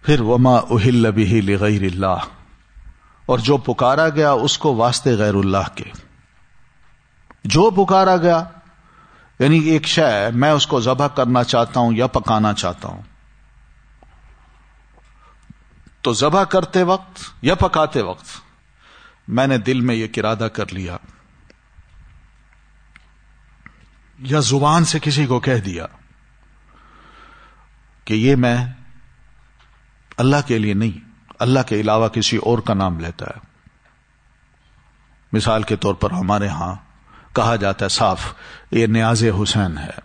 پھر وما اہل بہ لغیر اللہ، اور جو پکارا گیا اس کو واسطے غیر اللہ کے. جو پکارا گیا یعنی ایک شے میں اس کو ذبح کرنا چاہتا ہوں یا پکانا چاہتا ہوں، تو ذبح کرتے وقت یا پکاتے وقت میں نے دل میں یہ ارادہ کر لیا یا زبان سے کسی کو کہہ دیا کہ یہ میں اللہ کے لیے نہیں، اللہ کے علاوہ کسی اور کا نام لیتا ہے. مثال کے طور پر ہمارے ہاں کہا جاتا ہے صاف یہ نیاز حسین ہے.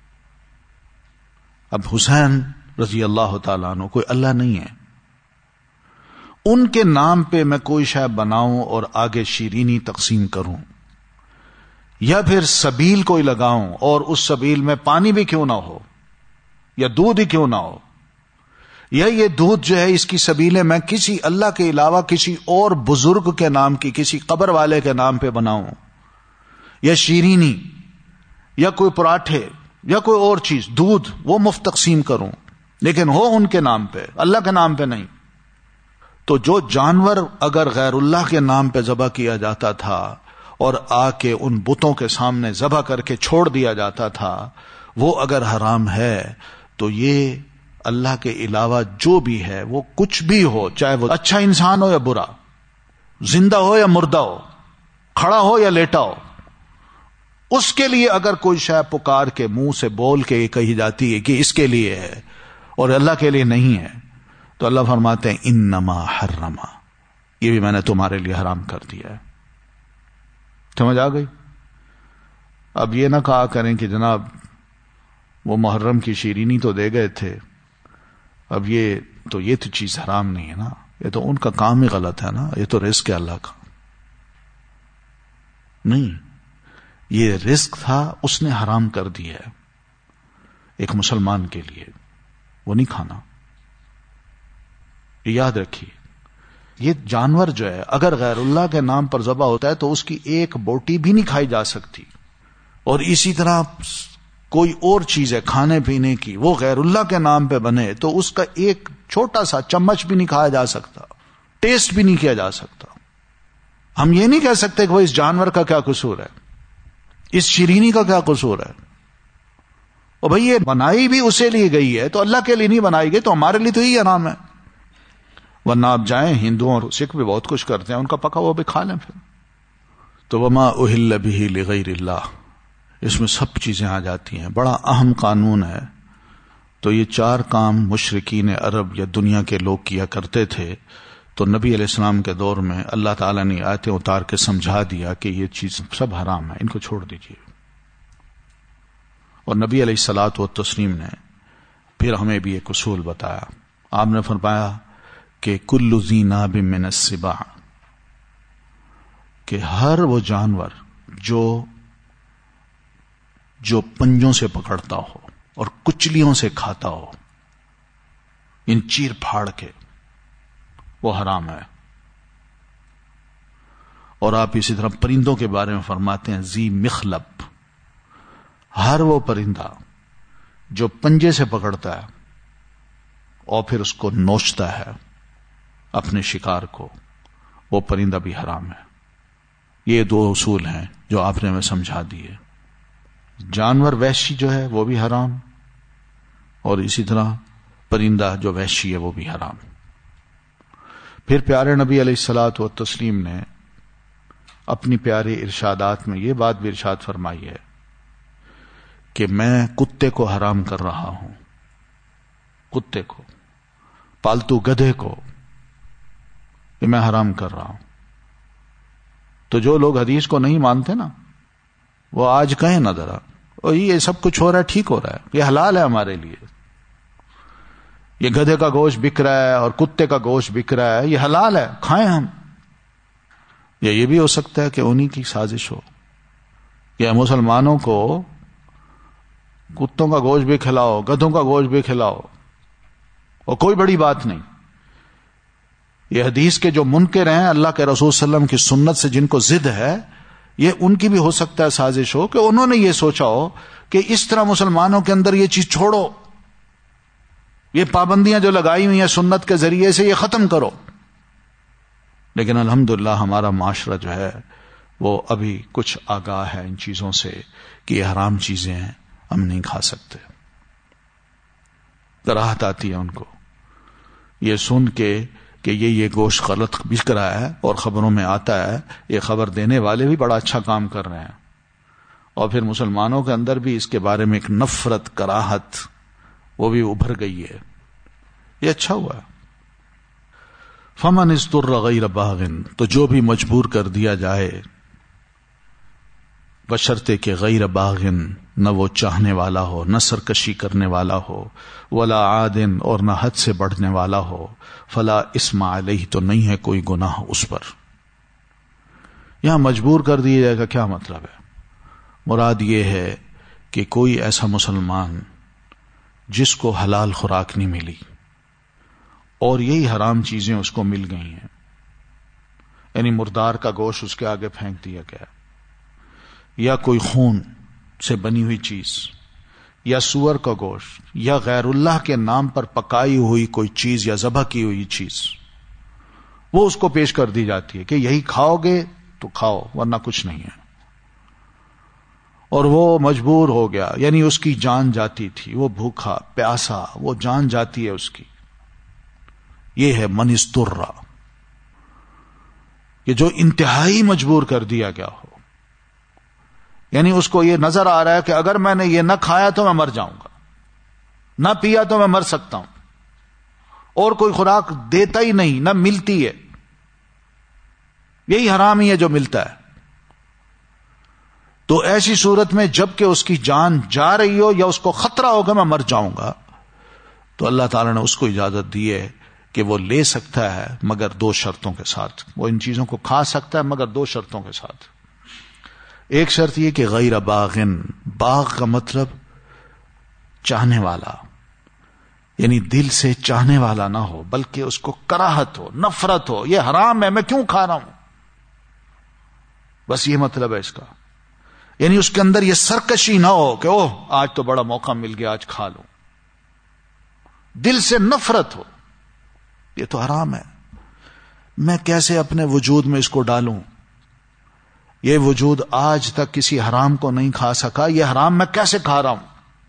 اب حسین رضی اللہ تعالیٰ عنہ کوئی اللہ نہیں ہے، ان کے نام پہ میں کوئی شے بناؤں اور آگے شیرینی تقسیم کروں یا پھر سبیل کوئی لگاؤں اور اس سبیل میں پانی بھی کیوں نہ ہو یا دودھ ہی کیوں نہ ہو، یا یہ دودھ جو ہے اس کی سبیلیں میں کسی اللہ کے علاوہ کسی اور بزرگ کے نام کی، کسی قبر والے کے نام پہ بناؤں، یا شیرینی یا کوئی پراٹھے یا کوئی اور چیز دودھ وہ مفت تقسیم کروں لیکن ہو ان کے نام پہ، اللہ کے نام پہ نہیں. تو جو جانور اگر غیر اللہ کے نام پہ ذبح کیا جاتا تھا اور آ کے ان بتوں کے سامنے ذبح کر کے چھوڑ دیا جاتا تھا، وہ اگر حرام ہے تو یہ اللہ کے علاوہ جو بھی ہے وہ کچھ بھی ہو، چاہے وہ اچھا انسان ہو یا برا، زندہ ہو یا مردہ ہو، کھڑا ہو یا لیٹا ہو، اس کے لیے اگر کوئی شے پکار کے منہ سے بول کے کہی جاتی ہے کہ اس کے لیے ہے اور اللہ کے لیے نہیں ہے، تو اللہ فرماتے ہیں انما حرما، یہ بھی میں نے تمہارے لیے حرام کر دیا ہے. سمجھ آ گئی؟ اب یہ نہ کہا کریں کہ جناب وہ محرم کی شیرینی تو دے گئے تھے، اب یہ تو چیز حرام نہیں ہے نا، یہ تو ان کا کام ہی غلط ہے نا، یہ تو رزق ہے اللہ کا. نہیں، یہ رزق تھا اس نے حرام کر دیا ہے ایک مسلمان کے لیے، وہ نہیں کھانا. یاد رکھیے یہ جانور جو ہے اگر غیر اللہ کے نام پر ذبح ہوتا ہے تو اس کی ایک بوٹی بھی نہیں کھائی جا سکتی، اور اسی طرح کوئی اور چیز ہے کھانے پینے کی وہ غیر اللہ کے نام پہ بنے تو اس کا ایک چھوٹا سا چمچ بھی نہیں کھایا جا سکتا، ٹیسٹ بھی نہیں کیا جا سکتا. ہم یہ نہیں کہہ سکتے کہ وہ اس جانور کا کیا قصور ہے، اس شیرینی کا کیا قصور ہے. اور بھئی یہ بنائی بھی اسے لیے گئی ہے تو اللہ کے لیے نہیں بنائی گئی، تو ہمارے لیے تو یہی حرام ہے. ورنہ آپ جائیں ہندو اور سکھ بھی بہت کچھ کرتے ہیں، ان کا پکا وہ بھی کھا لیں پھر. تو وما اہل بہ لغیر اللہ، اس میں سب چیزیں آ جاتی ہیں، بڑا اہم قانون ہے. تو یہ 4 کام مشرکین عرب یا دنیا کے لوگ کیا کرتے تھے، تو نبی علیہ السلام کے دور میں اللہ تعالیٰ نے آیتیں اتار کے سمجھا دیا کہ یہ چیز سب حرام ہے، ان کو چھوڑ دیجیے. اور نبی علیہ الصلوۃ والتسلیم نے پھر ہمیں بھی ایک اصول بتایا. آپ نے فرمایا کہ کل ذی ناب من السباع، کہ ہر وہ جانور جو پنجوں سے پکڑتا ہو اور کچلیوں سے کھاتا ہو، ان چیر پھاڑ کے، وہ حرام ہے. اور آپ اسی طرح پرندوں کے بارے میں فرماتے ہیں ذی مخلب، ہر وہ پرندہ جو پنجے سے پکڑتا ہے اور پھر اس کو نوچتا ہے اپنے شکار کو، وہ پرندہ بھی حرام ہے. یہ 2 اصول ہیں جو آپ نے ہمیں سمجھا دیے. جانور وحشی جو ہے وہ بھی حرام، اور اسی طرح پرندہ جو وحشی ہے وہ بھی حرام. پھر پیارے نبی علیہ الصلوۃ والتسلیم نے اپنی پیارے ارشادات میں یہ بات بھی ارشاد فرمائی ہے کہ میں کتے کو حرام کر رہا ہوں، کتے کو، پالتو گدھے کو یہ میں حرام کر رہا ہوں. تو جو لوگ حدیث کو نہیں مانتے نا، وہ آج کہیں نہ ذرا اور یہ سب کچھ ہو رہا ہے ٹھیک ہو رہا ہے، یہ حلال ہے ہمارے لیے، یہ گدھے کا گوشت بک رہا ہے اور کتے کا گوشت بک رہا ہے، یہ حلال ہے، کھائیں ہم. یا یہ بھی ہو سکتا ہے کہ انہی کی سازش ہو، یا مسلمانوں کو کتوں کا گوشت بھی کھلاؤ، گدھوں کا گوشت بھی کھلاؤ، اور کوئی بڑی بات نہیں. یہ حدیث کے جو منکر ہیں اللہ کے رسول صلی اللہ علیہ وسلم کی سنت سے جن کو ضد ہے، یہ ان کی بھی ہو سکتا ہے سازش ہو کہ انہوں نے یہ سوچا ہو کہ اس طرح مسلمانوں کے اندر یہ چیز چھوڑو. یہ پابندیاں جو لگائی ہوئی ہیں سنت کے ذریعے سے، یہ ختم کرو. لیکن الحمدللہ ہمارا معاشرہ جو ہے وہ ابھی کچھ آگاہ ہے ان چیزوں سے کہ یہ حرام چیزیں ہیں، ہم نہیں کھا سکتے. کراہت آتی ہے ان کو یہ سن کے کہ یہ گوشت غلط بک رہا ہے اور خبروں میں آتا ہے. یہ خبر دینے والے بھی بڑا اچھا کام کر رہے ہیں، اور پھر مسلمانوں کے اندر بھی اس کے بارے میں ایک نفرت، کراہت وہ بھی ابھر گئی ہے. یہ اچھا ہوا. فمن اضطر غیر باغ، تو جو بھی مجبور کر دیا جائے، بشرطے کہ غیر باغ، نہ وہ چاہنے والا ہو، نہ سرکشی کرنے والا ہو، ولا عاد، اور نہ حد سے بڑھنے والا ہو، فلا اسم علیہ، تو نہیں ہے کوئی گناہ اس پر. یہاں مجبور کر دیا جائے گا کیا مطلب ہے؟ مراد یہ ہے کہ کوئی ایسا مسلمان جس کو حلال خوراک نہیں ملی اور یہی حرام چیزیں اس کو مل گئی ہیں، یعنی مردار کا گوشت اس کے آگے پھینک دیا گیا، یا کوئی خون سے بنی ہوئی چیز، یا سور کا گوشت، یا غیر اللہ کے نام پر پکائی ہوئی کوئی چیز یا ذبح کی ہوئی چیز، وہ اس کو پیش کر دی جاتی ہے کہ یہی کھاؤ گے تو کھاؤ ورنہ کچھ نہیں ہے. اور وہ مجبور ہو گیا، یعنی اس کی جان جاتی تھی، وہ بھوکا پیاسا، وہ جان جاتی ہے اس کی. یہ ہے من اضطر، کہ جو انتہائی مجبور کر دیا گیا ہو، یعنی اس کو یہ نظر آ رہا ہے کہ اگر میں نے یہ نہ کھایا تو میں مر جاؤں گا، نہ پیا تو میں مر سکتا ہوں، اور کوئی خوراک دیتا ہی نہیں، نہ ملتی ہے، یہی حرام ہی ہے جو ملتا ہے. تو ایسی صورت میں جب کہ اس کی جان جا رہی ہو یا اس کو خطرہ ہوگا میں مر جاؤں گا، تو اللہ تعالیٰ نے اس کو اجازت دی ہے کہ وہ لے سکتا ہے مگر 2 شرطوں کے ساتھ. وہ ان چیزوں کو کھا سکتا ہے مگر 2 شرطوں کے ساتھ. ایک شرط یہ کہ غیر باغن، باغ کا مطلب چاہنے والا، یعنی دل سے چاہنے والا نہ ہو، بلکہ اس کو کراہت ہو، نفرت ہو، یہ حرام ہے میں کیوں کھا رہا ہوں، بس یہ مطلب ہے اس کا. یعنی اس کے اندر یہ سرکشی نہ ہو کہ اوہ آج تو بڑا موقع مل گیا آج کھا لوں، دل سے نفرت ہو، یہ تو حرام ہے، میں کیسے اپنے وجود میں اس کو ڈالوں، یہ وجود آج تک کسی حرام کو نہیں کھا سکا، یہ حرام میں کیسے کھا رہا ہوں.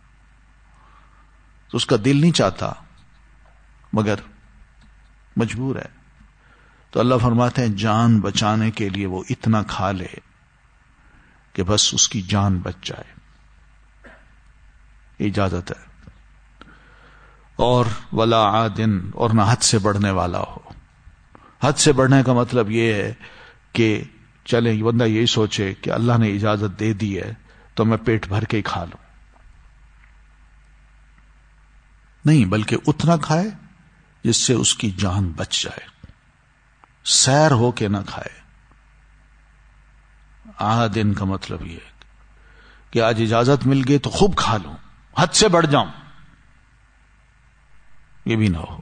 تو اس کا دل نہیں چاہتا مگر مجبور ہے. تو اللہ فرماتے ہیں جان بچانے کے لیے وہ اتنا کھا لے کہ بس اس کی جان بچ جائے، اجازت ہے. اور ولا عادن، اور نہ حد سے بڑھنے والا ہو. حد سے بڑھنے کا مطلب یہ ہے کہ چلے بندہ یہی سوچے کہ اللہ نے اجازت دے دی ہے تو میں پیٹ بھر کے ہی کھا لوں، نہیں، بلکہ اتنا کھائے جس سے اس کی جان بچ جائے، سیر ہو کے نہ کھائے. عادن کا مطلب یہ ہے کہ آج اجازت مل گئی تو خوب کھا لوں، حد سے بڑھ جاؤں، یہ بھی نہ ہو.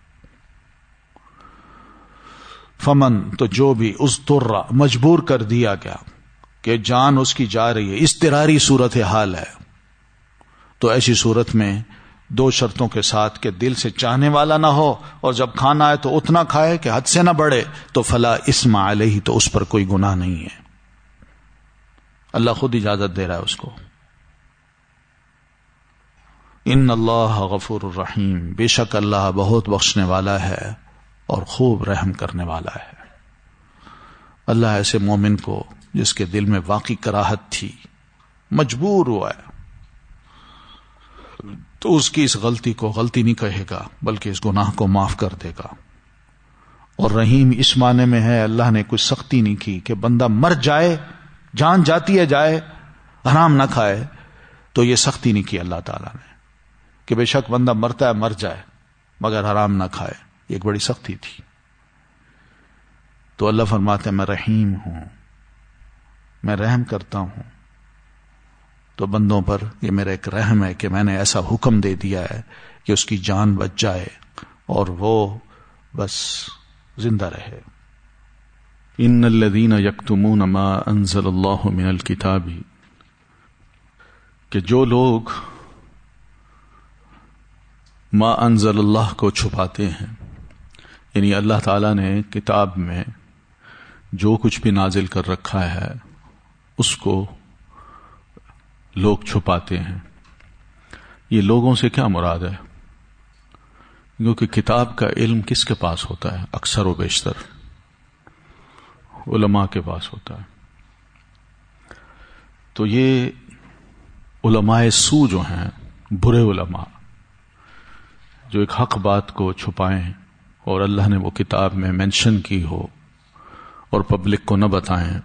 فمن، تو جو بھی اضطر، مجبور کر دیا گیا کہ جان اس کی جا رہی ہے، اضطراری صورت حال ہے، تو ایسی صورت میں 2 شرطوں کے ساتھ کہ دل سے چاہنے والا نہ ہو اور جب کھانا ہے تو اتنا کھائے کہ حد سے نہ بڑھے، تو فلا اسم علیہ، تو اس پر کوئی گناہ نہیں ہے. اللہ خود اجازت دے رہا ہے اس کو. ان اللہ غفور الرحیم، بے شک اللہ بہت بخشنے والا ہے اور خوب رحم کرنے والا ہے. اللہ ایسے مومن کو جس کے دل میں واقعی کراہت تھی، مجبور ہوا ہے، تو اس کی اس غلطی کو غلطی نہیں کہے گا بلکہ اس گناہ کو معاف کر دے گا. اور رحیم اس معنی میں ہے اللہ نے کوئی سختی نہیں کی کہ بندہ مر جائے، جان جاتی ہے جائے، حرام نہ کھائے، تو یہ سختی نہیں کی اللہ تعالیٰ نے کہ بے شک بندہ مرتا ہے مر جائے مگر حرام نہ کھائے. یہ ایک بڑی سختی تھی. تو اللہ فرماتے ہیں میں رحیم ہوں، میں رحم کرتا ہوں. تو بندوں پر یہ میرا ایک رحم ہے کہ میں نے ایسا حکم دے دیا ہے کہ اس کی جان بچ جائے اور وہ بس زندہ رہے. ان الذین یکتمون ما انزل اللہ من الکتاب، کہ جو لوگ ما انزل اللہ کو چھپاتے ہیں، یعنی اللہ تعالیٰ نے کتاب میں جو کچھ بھی نازل کر رکھا ہے اس کو لوگ چھپاتے ہیں۔ یہ لوگوں سے کیا مراد ہے؟ کیونکہ کتاب کا علم کس کے پاس ہوتا ہے؟ اکثر و بیشتر علماء کے پاس ہوتا ہے۔ تو یہ علماء سو جو ہیں، برے علماء جو ایک حق بات کو چھپائیں اور اللہ نے وہ کتاب میں مینشن کی ہو اور پبلک کو نہ بتائیں،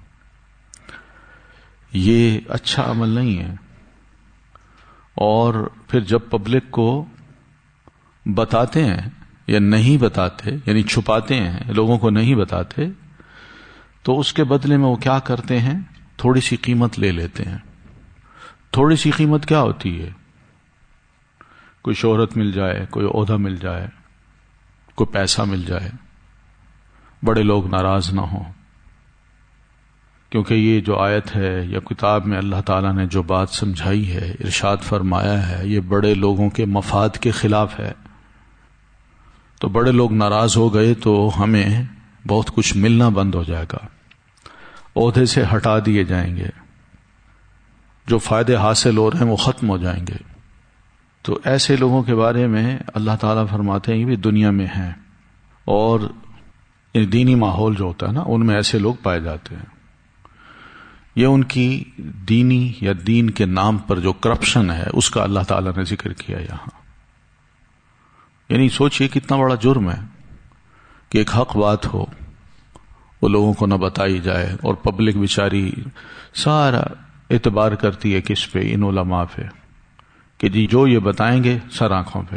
یہ اچھا عمل نہیں ہے۔ اور پھر جب پبلک کو بتاتے ہیں یا نہیں بتاتے، یعنی چھپاتے ہیں، لوگوں کو نہیں بتاتے، تو اس کے بدلے میں وہ کیا کرتے ہیں؟ تھوڑی سی قیمت لے لیتے ہیں۔ تھوڑی سی قیمت کیا ہوتی ہے؟ کوئی شہرت مل جائے، کوئی عہدہ مل جائے، کوئی پیسہ مل جائے، بڑے لوگ ناراض نہ ہوں، کیونکہ یہ جو آیت ہے یا کتاب میں اللہ تعالیٰ نے جو بات سمجھائی ہے، ارشاد فرمایا ہے، یہ بڑے لوگوں کے مفاد کے خلاف ہے۔ تو بڑے لوگ ناراض ہو گئے تو ہمیں بہت کچھ ملنا بند ہو جائے گا، عہدے سے ہٹا دیے جائیں گے، جو فائدے حاصل ہو رہے ہیں وہ ختم ہو جائیں گے۔ تو ایسے لوگوں کے بارے میں اللہ تعالیٰ فرماتے ہیں یہ بھی دنیا میں ہیں، اور دینی ماحول جو ہوتا ہے نا، ان میں ایسے لوگ پائے جاتے ہیں۔ یہ ان کی دینی یا دین کے نام پر جو کرپشن ہے اس کا اللہ تعالیٰ نے ذکر کیا یہاں۔ یعنی سوچئے کتنا بڑا جرم ہے کہ ایک حق بات ہو، وہ لوگوں کو نہ بتائی جائے، اور پبلک بیچاری سارا اعتبار کرتی ہے کس پہ؟ ان علماء پہ، کہ جی جو یہ بتائیں گے سر آنکھوں پہ۔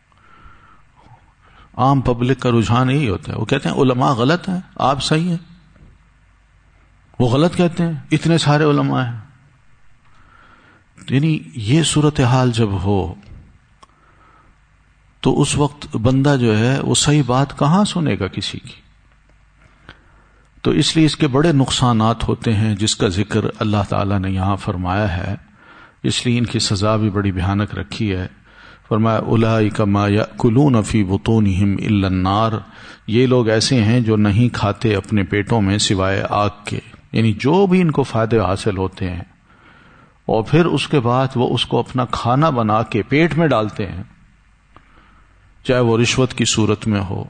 عام پبلک کا رجحان یہی ہوتا ہے، وہ کہتے ہیں علماء غلط ہیں، آپ صحیح ہیں، وہ غلط کہتے ہیں، اتنے سارے علماء ہیں۔ یعنی یہ صورتحال جب ہو تو اس وقت بندہ جو ہے وہ صحیح بات کہاں سنے گا کسی کی؟ تو اس لیے اس کے بڑے نقصانات ہوتے ہیں جس کا ذکر اللہ تعالیٰ نے یہاں فرمایا ہے، اس لیے ان کی سزا بھی بڑی بھیانک رکھی ہے۔ فرمایا اولئک ما یأکلون فی بطونہم الا النار، یہ لوگ ایسے ہیں جو نہیں کھاتے اپنے پیٹوں میں سوائے آگ کے، یعنی جو بھی ان کو فائدے حاصل ہوتے ہیں اور پھر اس کے بعد وہ اس کو اپنا کھانا بنا کے پیٹ میں ڈالتے ہیں، چاہے وہ رشوت کی صورت میں ہو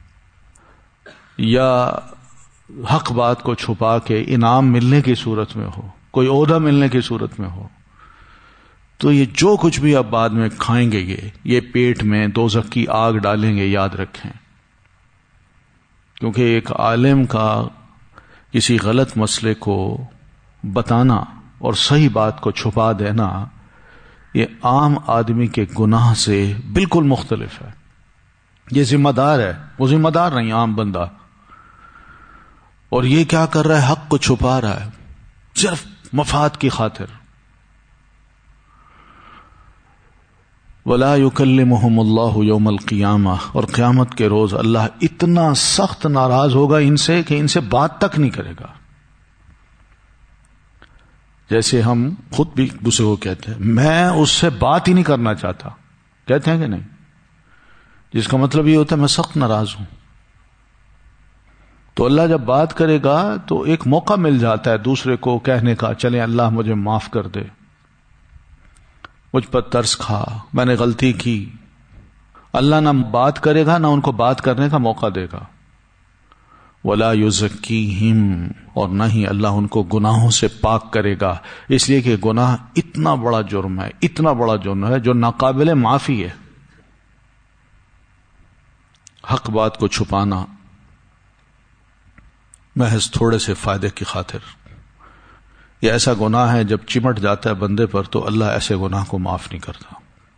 یا حق بات کو چھپا کے انعام ملنے کی صورت میں ہو، کوئی عہدہ ملنے کی صورت میں ہو۔ تو یہ جو کچھ بھی اب بعد میں کھائیں گے یہ پیٹ میں دوزخ کی آگ ڈالیں گے، یاد رکھیں۔ کیونکہ ایک عالم کا کسی غلط مسئلے کو بتانا اور صحیح بات کو چھپا دینا، یہ عام آدمی کے گناہ سے بالکل مختلف ہے۔ یہ ذمہ دار ہے، وہ ذمہ دار نہیں، عام بندہ۔ اور یہ کیا کر رہا ہے؟ حق کو چھپا رہا ہے صرف مفاد کی خاطر۔ وَلَا يُكَلِّمُهُمُ اللَّهُ يَوْمَ الْقِيَامَةِ، اور قیامت کے روز اللہ اتنا سخت ناراض ہوگا ان سے کہ ان سے بات تک نہیں کرے گا۔ جیسے ہم خود بھی دوسرے کو کہتے ہیں میں اس سے بات ہی نہیں کرنا چاہتا، کہتے ہیں کہ نہیں؟ جس کا مطلب یہ ہوتا ہے میں سخت ناراض ہوں۔ تو اللہ جب بات کرے گا تو ایک موقع مل جاتا ہے دوسرے کو کہنے کا، چلیں اللہ مجھے معاف کر دے، مجھ پر ترس کھا، میں نے غلطی کی۔ اللہ نہ بات کرے گا نہ ان کو بات کرنے کا موقع دے گا۔ وَلَا يُزَكِّيهِمْ، اور نہ ہی اللہ ان کو گناہوں سے پاک کرے گا، اس لیے کہ گناہ اتنا بڑا جرم ہے، اتنا بڑا جرم ہے جو ناقابل معافی ہے۔ حق بات کو چھپانا محض تھوڑے سے فائدے کی خاطر، یہ ایسا گناہ ہے جب چمٹ جاتا ہے بندے پر تو اللہ ایسے گناہ کو معاف نہیں کرتا۔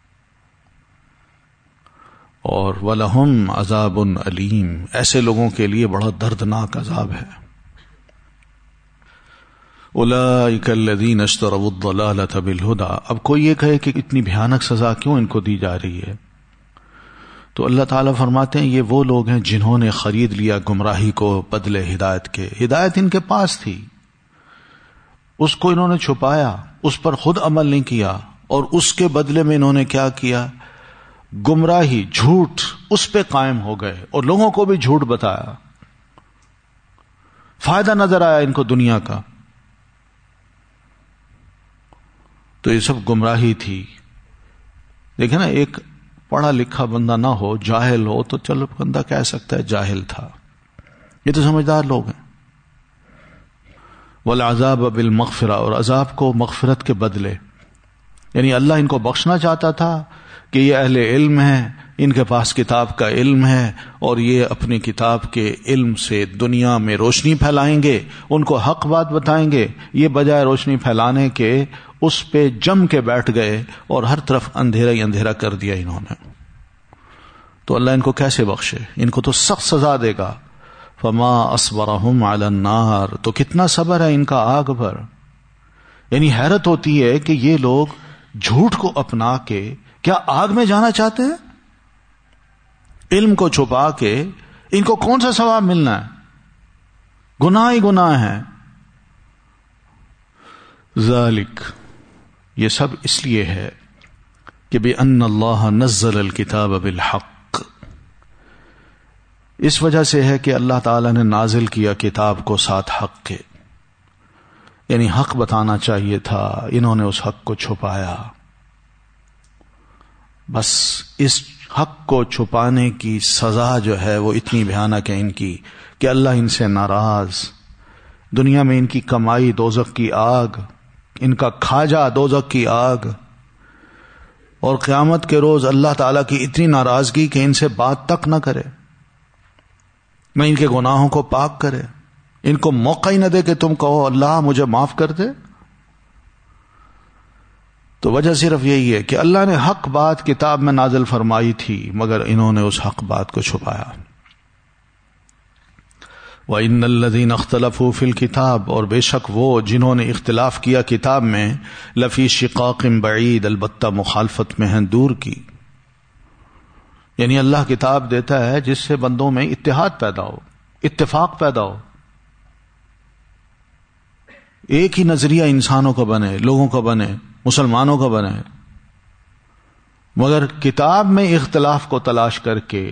اور وَلَهُمْ عَذَابٌ أَلِيمٌ، ایسے لوگوں کے لیے بڑا دردناک عذاب ہے۔ أُولَئِكَ الَّذِينَ اشْتَرَوُا الضَّلَالَةَ بِالْهُدَى، اب کوئی یہ کہے کہ اتنی بھیانک سزا کیوں ان کو دی جا رہی ہے؟ تو اللہ تعالیٰ فرماتے ہیں یہ وہ لوگ ہیں جنہوں نے خرید لیا گمراہی کو بدلے ہدایت کے۔ ہدایت ان کے پاس تھی، اس کو انہوں نے چھپایا، اس پر خود عمل نہیں کیا، اور اس کے بدلے میں انہوں نے کیا کیا؟ گمراہی، جھوٹ اس پہ قائم ہو گئے اور لوگوں کو بھی جھوٹ بتایا، فائدہ نظر آیا ان کو دنیا کا، تو یہ سب گمراہی تھی۔ دیکھیں نا، ایک پڑھا لکھا بندہ نہ ہو، جاہل ہو، تو چلو بندہ کہہ سکتا ہے جاہل تھا، یہ تو سمجھدار لوگ ہیں۔ والعذاب بالمغفرہ، اور عذاب کو مغفرت کے بدلے، یعنی اللہ ان کو بخشنا چاہتا تھا کہ یہ اہل علم ہیں، ان کے پاس کتاب کا علم ہے، اور یہ اپنی کتاب کے علم سے دنیا میں روشنی پھیلائیں گے، ان کو حق بات بتائیں گے۔ یہ بجائے روشنی پھیلانے کے اس پہ جم کے بیٹھ گئے اور ہر طرف اندھیرا ہی اندھیرا کر دیا انہوں نے۔ تو اللہ ان کو کیسے بخشے؟ ان کو تو سخت سزا دے گا۔ فما اصبرهم علی النار، تو کتنا صبر ہے ان کا آگ پر۔ یعنی حیرت ہوتی ہے کہ یہ لوگ جھوٹ کو اپنا کے کیا آگ میں جانا چاہتے ہیں؟ علم کو چھپا کے ان کو کون سا ثواب ملنا ہے؟ گناہ ہی گناہ ہے۔ ذالک، یہ سب اس لیے ہے کہ بِأَنَّ اللَّهَ نَزَّلَ الْكِتَابَ بِالْحَقِّ، اس وجہ سے ہے کہ اللہ تعالی نے نازل کیا کتاب کو ساتھ حق کے، یعنی حق بتانا چاہیے تھا، انہوں نے اس حق کو چھپایا۔ بس اس حق کو چھپانے کی سزا جو ہے وہ اتنی بھیانک ہے ان کی کہ اللہ ان سے ناراض، دنیا میں ان کی کمائی دوزخ کی آگ، ان کا کھاجا دوزخ کی آگ، اور قیامت کے روز اللہ تعالیٰ کی اتنی ناراضگی کہ ان سے بات تک نہ کرے، نہ ان کے گناہوں کو پاک کرے، ان کو موقع ہی نہ دے کہ تم کہو اللہ مجھے معاف کر دے۔ تو وجہ صرف یہی ہے کہ اللہ نے حق بات کتاب میں نازل فرمائی تھی، مگر انہوں نے اس حق بات کو چھپایا۔ وَإِنَّ الَّذِينَ اخْتَلَفُوا فِي الْكِتَابِ، اور بے شک وہ جنہوں نے اختلاف کیا کتاب میں، لفی شقاق بعید، البتہ مخالفت میں ہیں دور کی۔ یعنی اللہ کتاب دیتا ہے جس سے بندوں میں اتحاد پیدا ہو، اتفاق پیدا ہو، ایک ہی نظریہ انسانوں کا بنے، لوگوں کا بنے، مسلمانوں کا بنے۔ مگر کتاب میں اختلاف کو تلاش کر کے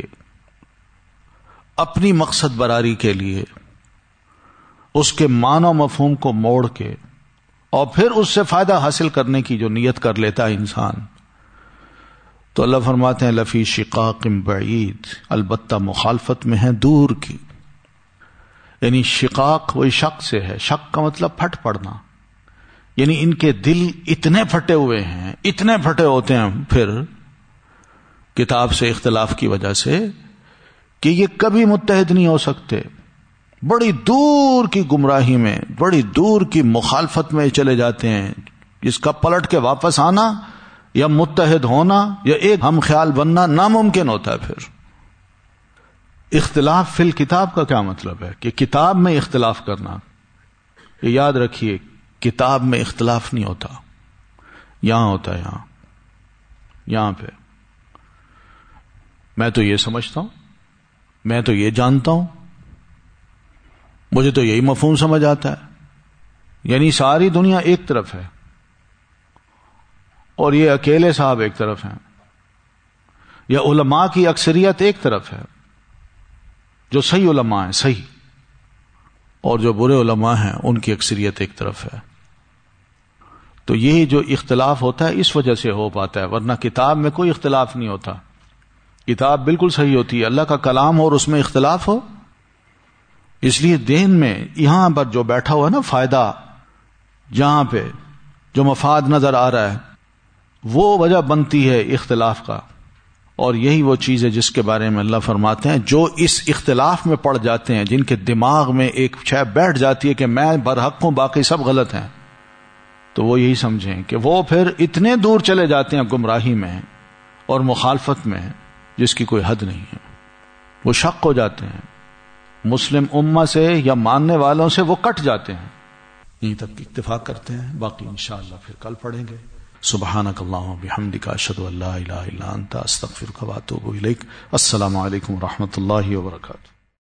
اپنی مقصد براری کے لیے اس کے معنی و مفہوم کو موڑ کے اور پھر اس سے فائدہ حاصل کرنے کی جو نیت کر لیتا ہے انسان، تو اللہ فرماتے ہیں لفی شقاق بعید، البتہ مخالفت میں ہے دور کی۔ یعنی شقاق وہی شق سے ہے، شق کا مطلب پھٹ پڑنا، یعنی ان کے دل اتنے پھٹے ہوئے ہیں، اتنے پھٹے ہوتے ہیں پھر کتاب سے اختلاف کی وجہ سے کہ یہ کبھی متحد نہیں ہو سکتے، بڑی دور کی گمراہی میں، بڑی دور کی مخالفت میں چلے جاتے ہیں، جس کا پلٹ کے واپس آنا یا متحد ہونا یا ایک ہم خیال بننا ناممکن ہوتا ہے۔ پھر اختلاف فی الکتاب کا کیا مطلب ہے؟ کہ کتاب میں اختلاف کرنا۔ یہ یاد رکھیے، کتاب میں اختلاف نہیں ہوتا، یہاں ہوتا ہے، یہاں پہ میں تو یہ سمجھتا ہوں، میں تو یہ جانتا ہوں، مجھے تو یہی مفہوم سمجھ آتا ہے، یعنی ساری دنیا ایک طرف ہے اور یہ اکیلے صاحب ایک طرف ہیں، یا علماء کی اکثریت ایک طرف ہے، جو صحیح علماء ہیں صحیح، اور جو برے علماء ہیں ان کی اکثریت ایک طرف ہے۔ تو یہ جو اختلاف ہوتا ہے اس وجہ سے ہو پاتا ہے، ورنہ کتاب میں کوئی اختلاف نہیں ہوتا، کتاب بالکل صحیح ہوتی ہے، اللہ کا کلام ہو اور اس میں اختلاف ہو۔ اس لیے دین میں یہاں پر جو بیٹھا ہوا ہے نا فائدہ، جہاں پہ جو مفاد نظر آ رہا ہے وہ وجہ بنتی ہے اختلاف کا، اور یہی وہ چیز ہے جس کے بارے میں اللہ فرماتے ہیں جو اس اختلاف میں پڑ جاتے ہیں، جن کے دماغ میں ایک شے بیٹھ جاتی ہے کہ میں برحق ہوں باقی سب غلط ہیں، تو وہ یہی سمجھیں کہ وہ پھر اتنے دور چلے جاتے ہیں گمراہی میں اور مخالفت میں جس کی کوئی حد نہیں ہے، وہ شک ہو جاتے ہیں، مسلم امہ سے یا ماننے والوں سے وہ کٹ جاتے ہیں۔ یہیں تک اتفاق کرتے ہیں، باقی انشاءاللہ پھر کل پڑھیں گے۔ سبحانک اللہم وبحمدک، اشہد ان لا الہ الا انت، استغفرک واتوب الیک۔ السلام علیکم ورحمۃ اللہ وبرکاتہ۔